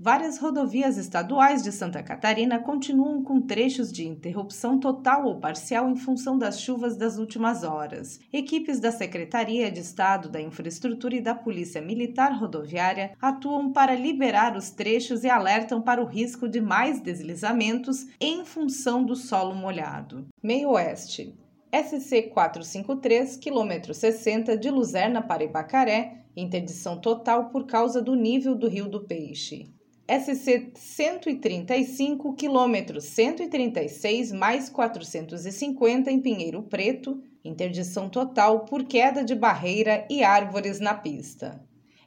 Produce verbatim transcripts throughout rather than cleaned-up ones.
Várias rodovias estaduais de Santa Catarina continuam com trechos de interrupção total ou parcial em função das chuvas das últimas horas. Equipes da Secretaria de Estado da Infraestrutura e da Polícia Militar Rodoviária atuam para liberar os trechos e alertam para o risco de mais deslizamentos em função do solo molhado. Meio Oeste. S C quatrocentos e cinquenta e três, quilômetro sessenta, de Luzerna para Ibacaré, interdição total por causa do nível do Rio do Peixe. S C cento e trinta e cinco, quilômetro cento e trinta e seis mais quatrocentos e cinquenta em Pinheiro Preto, interdição total por queda de barreira e árvores na pista.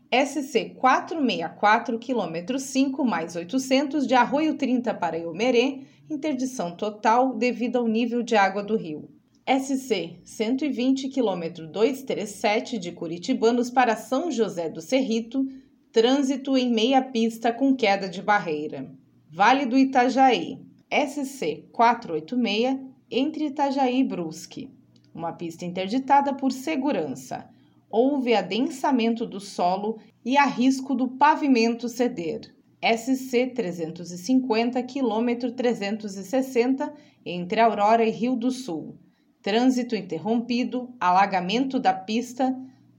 S C quatrocentos e sessenta e quatro, quilômetro cinco mais oitocentos de Arroio trinta para Iomerê, interdição total devido ao nível de água do rio. S C cento e vinte, quilômetro duzentos e trinta e sete de Curitibanos para São José do Cerrito, trânsito em meia pista com queda de barreira. Vale do Itajaí, S C quatrocentos e oitenta e seis, entre Itajaí e Brusque. Uma pista interditada por segurança. Houve adensamento do solo e há risco do pavimento ceder. S C trezentos e cinquenta, quilômetro trezentos e sessenta, entre Aurora e Rio do Sul. Trânsito interrompido, alagamento da pista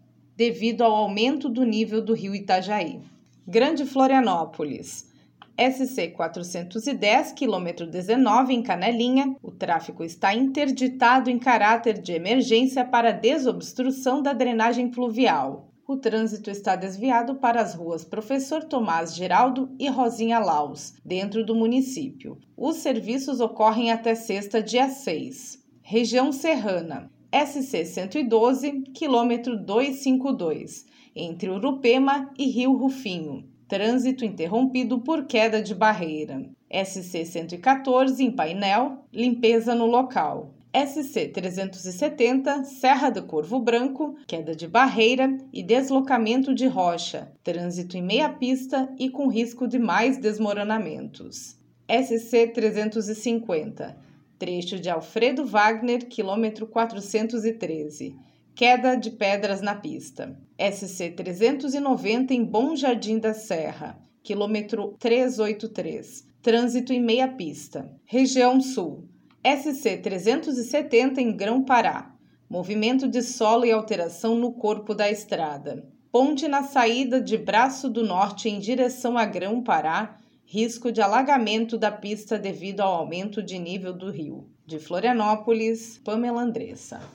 devido ao aumento do nível do rio Itajaí. Grande Florianópolis. S C quatrocentos e dez, quilômetro dezenove, em Canelinha, o tráfego está interditado em caráter de emergência para desobstrução da drenagem pluvial. O trânsito está desviado para as ruas Professor Tomás Geraldo e Rosinha Laus, dentro do município. Os serviços ocorrem até sexta, dia seis. Região Serrana. S C cento e doze, quilômetro duzentos e cinquenta e dois, entre Urupema e Rio Rufinho. Trânsito interrompido por queda de barreira. S C cento e quatorze, em Painel, limpeza no local. S C trezentos e setenta, Serra do Corvo Branco, queda de barreira e deslocamento de rocha. Trânsito em meia pista e com risco de mais desmoronamentos. S C trezentos e cinquenta. Trecho de Alfredo Wagner, quilômetro quatrocentos e treze. Queda de pedras na pista. S C trezentos e noventa em Bom Jardim da Serra, quilômetro trezentos e oitenta e três. Trânsito em meia pista. Região Sul. S C trezentos e setenta em Grão-Pará. Movimento de solo e alteração no corpo da estrada. Ponte na saída de Braço do Norte em direção a Grão-Pará. Risco de alagamento da pista devido ao aumento de nível do rio. De Florianópolis, Pamela Andressa.